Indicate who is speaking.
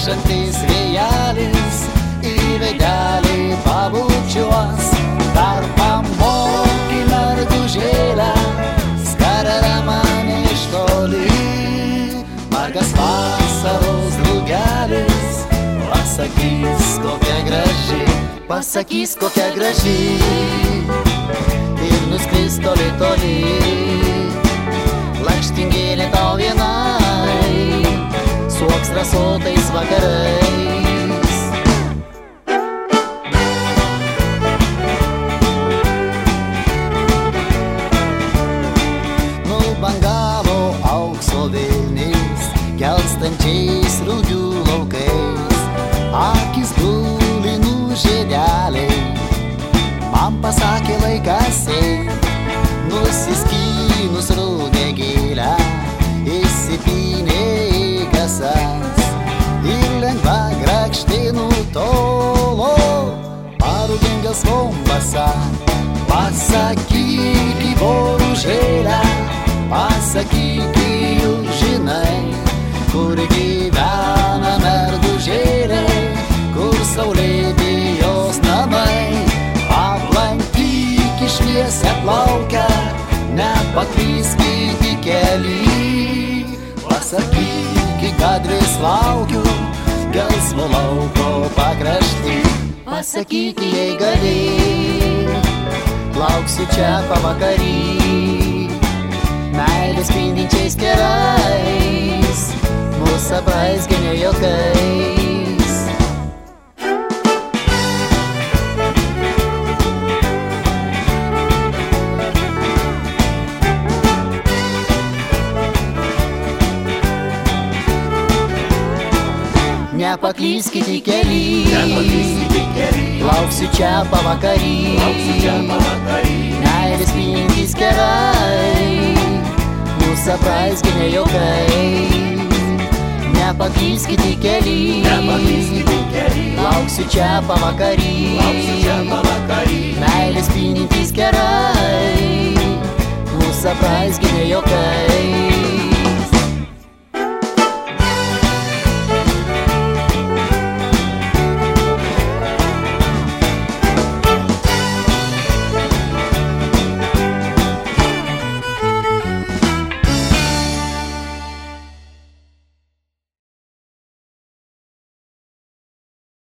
Speaker 1: nešantis vėjelis į veidelį pabučiuos. Dar pamoki mergužėlę, skarera mane iš toli. Margas vasaros drugelis pasakys kokia graži, pasakys kokia graži ir nuskris toli toli. Lakštingėlė tau vienai suoks rasotais vakarais. Nubangavo aukso vilnis gelstančiais rugių laukais. Akis dulinų žiedeliai man pasakė laikas eit. Nusiskynus rudenėlę įsipynė į kasas ir lengva grakštė nutolo parūdingas vombasa. Pasakyk į boružėlę, pasakyk į žinai, kur gyvena mergužėlė, kur saulėti jos namai. Aplankyk šviesią plaukę, nepaklyskit į kelią. Pasakyk, kad vis laukiu gelsvo lauko pakrašty. Pasakyk, jei gali, lauksiu čia pavakarį. Meilės spindinčiais kerais mus apraizginio juokais. Nepaklyskit į kelią, lauksiu čia pavakarį. Meilės spindintys kerai mus apraizginė juokais. Nepaklyskit į kelią, lauksiu čia pavakarį. Meilės spindintys kerai mus apraizginė juokais.